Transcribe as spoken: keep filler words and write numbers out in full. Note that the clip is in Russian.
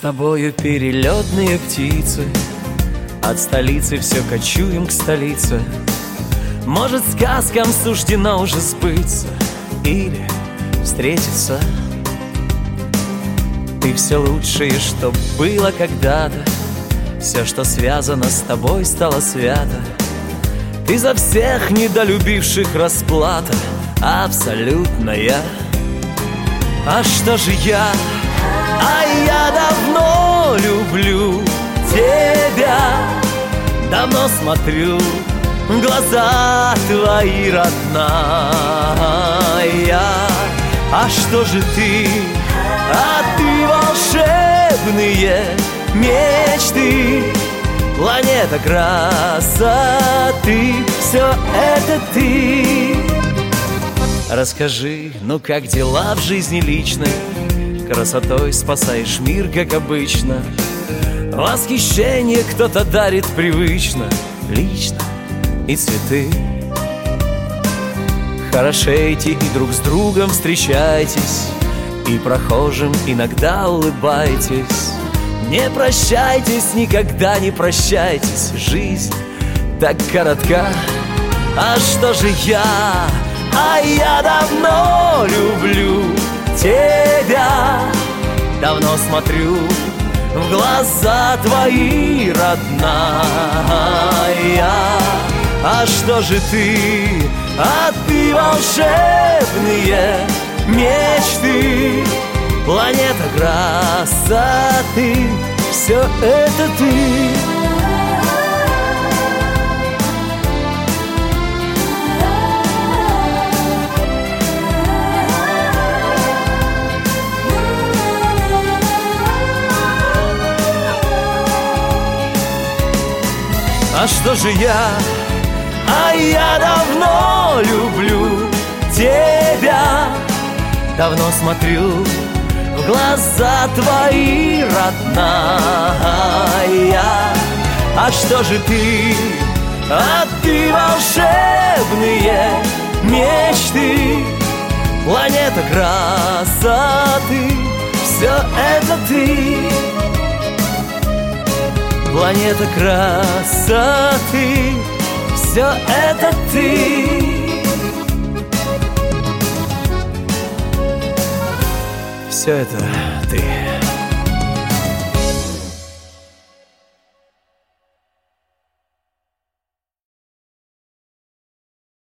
тобою перелетные птицы, от столицы все кочуем к столице. Может, сказкам суждено уже сбыться или встретиться. Ты все лучшее, что было когда-то, все, что связано с тобой, стало свято. Ты за всех недолюбивших расплата абсолютная. А что же я? А я давно люблю тебя, давно смотрю в глаза твои, родная. А что же ты? А ты волшебные мечты, планета красоты, все это ты. Расскажи, ну как дела в жизни личной? Красотой спасаешь мир, как обычно. Восхищение кто-то дарит привычно, лично, и цветы. Хорошейте и друг с другом встречайтесь, и прохожим иногда улыбайтесь. Не прощайтесь, никогда не прощайтесь, жизнь так коротка. А что же я? А я давно люблю тебя, давно смотрю в глаза твои, родная. А что же ты? А ты волшебные мечты, планета красоты, все это ты. А что же я? А я давно люблю тебя, давно смотрю в глаза твои, родная. А что же ты? А ты волшебные мечты, планета красоты, все это ты. Планета красоты, все это ты. Все это ты.